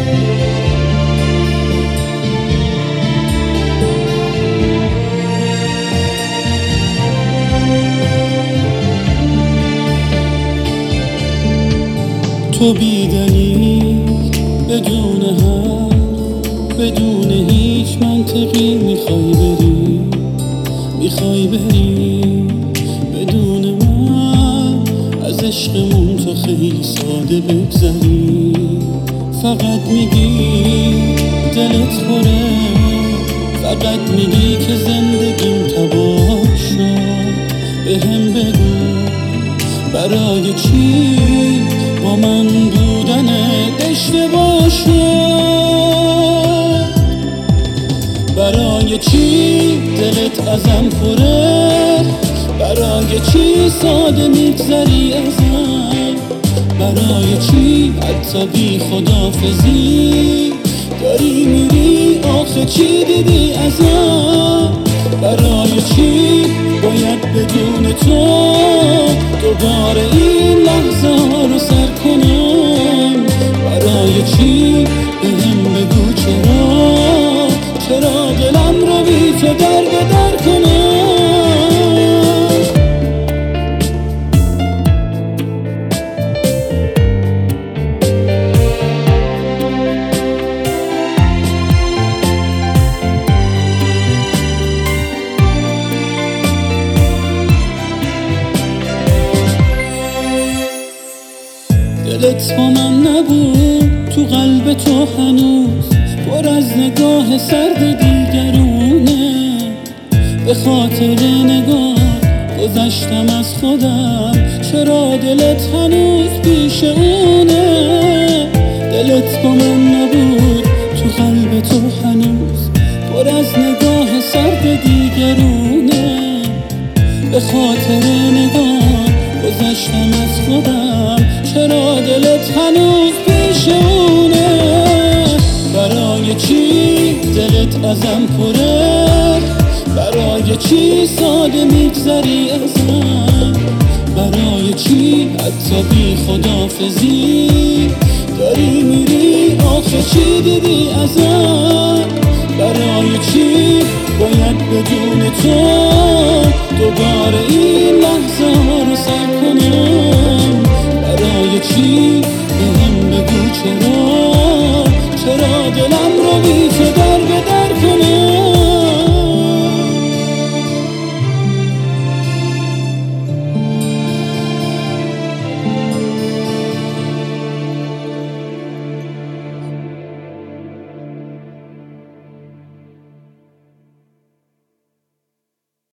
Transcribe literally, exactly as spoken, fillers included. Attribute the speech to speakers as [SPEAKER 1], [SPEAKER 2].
[SPEAKER 1] تو بیدلیل بدون حرف، بدون هیچ منطقی میخوای بری، میخوای بری بدون من از عشقمون تو خیلی ساده بگذری. فقط میگی دلت پره، فقط میگی که زندگیم تباه شد. بهم بگو برای چی با من بودنت اشتباه شد؟ برای چی دلت ازم پره؟ برای چی ساده میگذری ازم؟ برای چی حتی بی خداحافظی داری میری؟ آخه چی دیدی ازم؟ برای چی باید بدون تو دوباره این لحظه ها رو سر کنم؟ برای چی بهم بگو چرا، چرا دلم رو بی تو در به در کنم؟ دلت با من نبود، تو قلب تو هنوز پر از نگاه سرد دیگرونه. به خاطر نگاه گذشتم از خودم، چرا دلت هنوز پیش اونه؟ دلت با من نبود، تو قلب تو هنوز پر از نگاه سرد دیگرونه. به خاطر نگاه گذشتم از خودم، چرا دلت هنوز پیش اونه؟ برای چی دلت ازم پره؟ برای چی ساده میگذری ازم؟ برای چی حتی بی خداحافظی داری میری؟ آخه چی دیدی ازم؟ برای چی باید بدون تو دوباره این لحظه ها رو سر کنم؟